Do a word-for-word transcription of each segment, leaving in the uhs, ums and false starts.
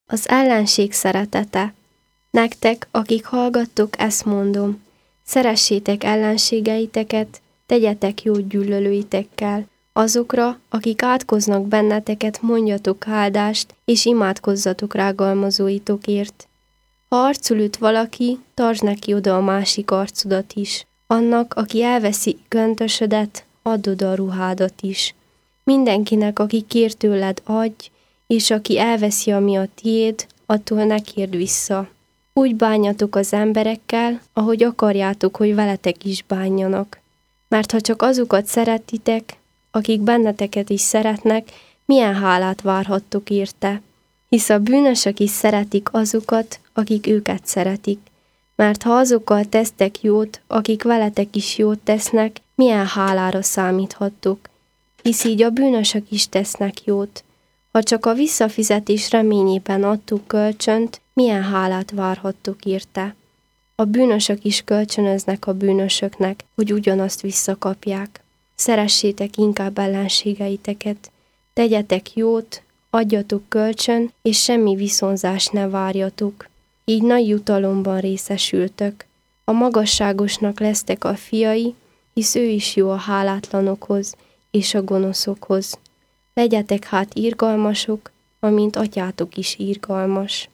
Az ellenség szeretete. Nektek, akik hallgattok, ezt mondom, szeressétek ellenségeiteket, tegyetek jót gyűlölőitekkel. Azokra, akik átkoznak benneteket, mondjatok áldást, és imádkozzatok rágalmazóitokért. Ha arcul üt valaki, tartsd neki oda a másik arcodat is. Annak, aki elveszi köntösödet, add oda a ruhádat is. Mindenkinek, aki kér tőled, adj, és aki elveszi, ami a tiéd, attól ne kérd vissza. Úgy bánjatok az emberekkel, ahogy akarjátok, hogy veletek is bánjanak. Mert ha csak azokat szeretitek, akik benneteket is szeretnek, milyen hálát várhattok érte? Hisz a bűnösök is szeretik azokat, akik őket szeretik. Mert ha azokkal tesztek jót, akik veletek is jót tesznek, milyen hálára számíthattok? Hisz így a bűnösök is tesznek jót. Ha csak a visszafizetés reményében adtuk kölcsönt, milyen hálát várhattok érte? A bűnösök is kölcsönöznek a bűnösöknek, hogy ugyanazt visszakapják. Szeressétek inkább ellenségeiteket, tegyetek jót, adjatok kölcsön, és semmi viszonzást ne várjatok. Így nagy jutalomban részesültök. A magasságosnak lesztek a fiai, hisz ő is jó a hálátlanokhoz és a gonoszokhoz. Legyetek hát irgalmasok, amint atyátok is irgalmas.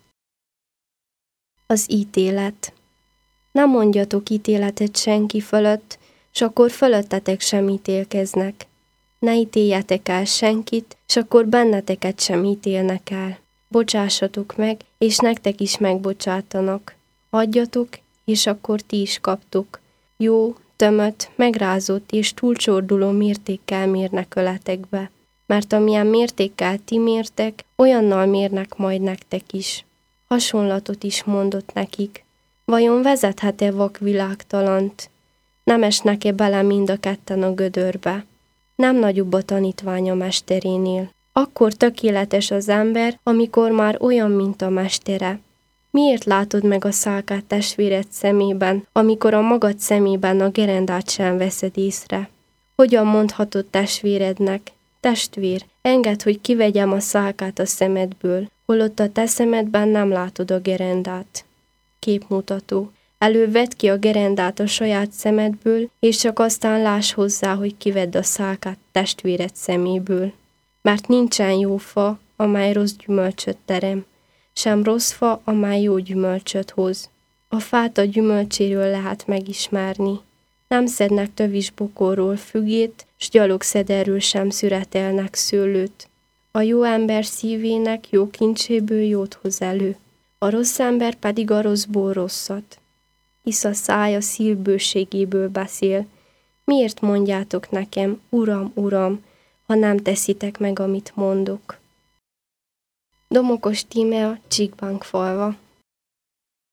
Az ítélet. Nem mondjatok ítéletet senki fölött, s akkor fölöttetek sem ítélkeznek. Ne ítéljetek el senkit, s akkor benneteket sem ítélnek el. Bocsássatok meg, és nektek is megbocsátanak. Adjatok, és akkor ti is kaptok. Jó, tömött, megrázott és túlcsorduló mértékkel mérnek öletekbe. Mert amilyen mértékkel ti mértek, olyannal mérnek majd nektek is. Hasonlatot is mondott nekik. Vajon vezethet-e vak világtalant? Nem esnek-e bele mind a ketten a gödörbe? Nem nagyobb a tanítvány a mesterénél. Akkor tökéletes az ember, amikor már olyan, mint a mestere. Miért látod meg a szálkát testvéred szemében, amikor a magad szemében a gerendát sem veszed észre? Hogyan mondhatod testvérednek? Testvér, engedd, hogy kivegyem a szálkát a szemedből, holott a te szemedben nem látod a gerendát. Képmutató. Előbb vedd ki a gerendát a saját szemedből, és csak aztán láss hozzá, hogy kivedd a szálkát testvéred szeméből. Mert nincsen jó fa, amely rossz gyümölcsöt terem, sem rossz fa, amely jó gyümölcsöt hoz. A fát a gyümölcséről lehet megismerni. Nem szednek tövis bokorról fügét, s gyalogszederről sem szüretelnek szőlőt. A jó ember szívének jó kincséből jót hoz elő, a rossz ember pedig a rosszból rosszat. Hisz a szája szívbőségéből beszél. Miért mondjátok nekem, Uram, Uram, ha nem teszitek meg, amit mondok? Domokos Tímea, Csíkbankfalva.